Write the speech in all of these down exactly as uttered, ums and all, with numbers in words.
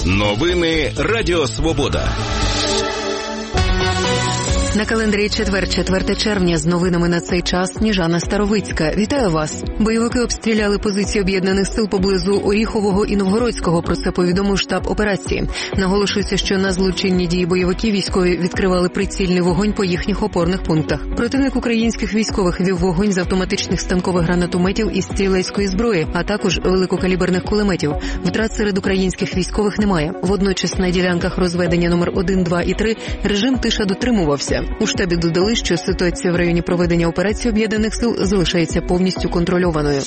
Новини Радіо Свобода. На календарі четвер, четверте червня, з новинами на цей час Сніжана Старовицька. Вітаю вас. Бойовики обстріляли позиції об'єднаних сил поблизу Оріхового і Новгородського. Про це повідомив штаб операції. Наголошується, що на злочинні дії бойовиків військові відкривали прицільний вогонь по їхніх опорних пунктах. Противник українських військових вів вогонь з автоматичних станкових гранатометів і стрілецької зброї, а також великокаліберних кулеметів. Втрат серед українських військових немає. Водночас на ділянках розведення номер один, два і три режим тиша дотримувався. У штабі додали, що ситуація в районі проведення операції об'єднаних сил залишається повністю контрольованою.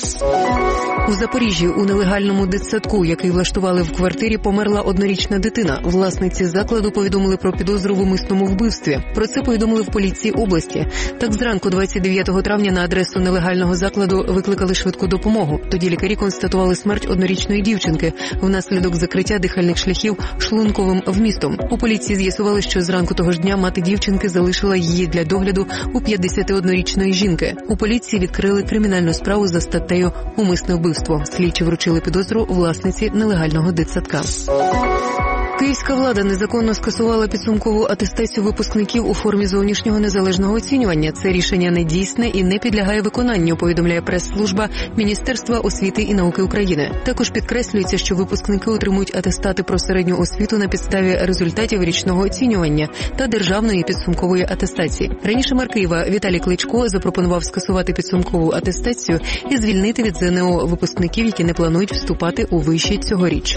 У Запоріжжі у нелегальному дитсадку, який влаштували в квартирі, померла однорічна дитина. Власниці закладу повідомили про підозру в умисному вбивстві. Про це повідомили в поліції області. Так, зранку двадцять дев'ятого травня на адресу нелегального закладу викликали швидку допомогу. Тоді лікарі констатували смерть однорічної дівчинки внаслідок закриття дихальних шляхів шлунковим вмістом. У поліції з'ясували, що зранку того ж дня мати дівчинки залишила її для догляду у п'ятдесятиоднорічної жінки. У поліції відкрили кримінальну справу за статтею «Умисне вбивство». Слідчі вручили підозру власниці нелегального дитсадка. Київська влада незаконно скасувала підсумкову атестацію випускників у формі зовнішнього незалежного оцінювання. Це рішення недійсне і не підлягає виконанню, повідомляє прес-служба Міністерства освіти і науки України. Також підкреслюється, що випускники отримують атестати про середню освіту на підставі результатів річного оцінювання та державної підсумкової атестації. Раніше мер Києва Віталій Кличко запропонував скасувати підсумкову атестацію і звільнити від ЗНО випускників, які не планують вступати у виші цьогоріч.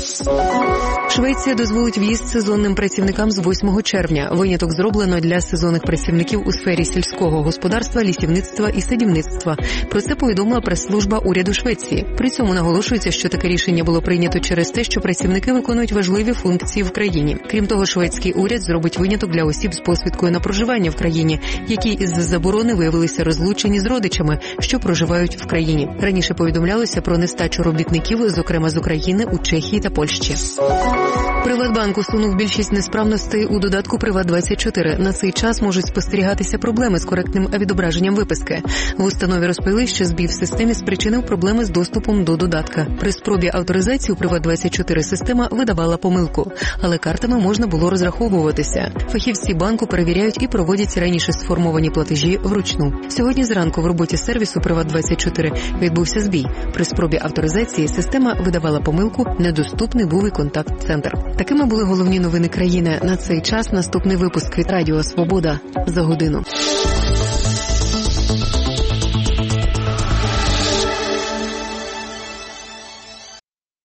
Швеція дозволить в'їзд сезонним працівникам з восьмого червня. Виняток зроблено для сезонних працівників у сфері сільського господарства, лісівництва і садівництва. Про це повідомила прес-служба уряду Швеції. При цьому наголошується, що таке рішення було прийнято через те, що працівники виконують важливі функції в країні. Крім того, шведський уряд зробить виняток для осіб з посвідкою на проживання в країні, які із-за заборони виявилися розлучені з родичами, що проживають в країні. Раніше повідомлялося про нестачу робітників, зокрема з України, у Чехії та Польщі. Приватбанк усунув більшість несправностей у додатку «Приват двадцять чотири». На цей час можуть спостерігатися проблеми з коректним відображенням виписки. В установі розповіли, що збій в системі спричинив проблеми з доступом до додатка. При спробі авторизації у «Приват двадцять чотири» система видавала помилку, але картами можна було розраховуватися. Фахівці банку перевіряють і проводять раніше сформовані платежі вручну. Сьогодні зранку в роботі сервісу «Приват двадцять чотири» відбувся збій. При спробі авторизації система видавала помилку, недоступний був і контакт-центр. Такими були головні новини країни. На цей час наступний випуск від Радіо Свобода за годину.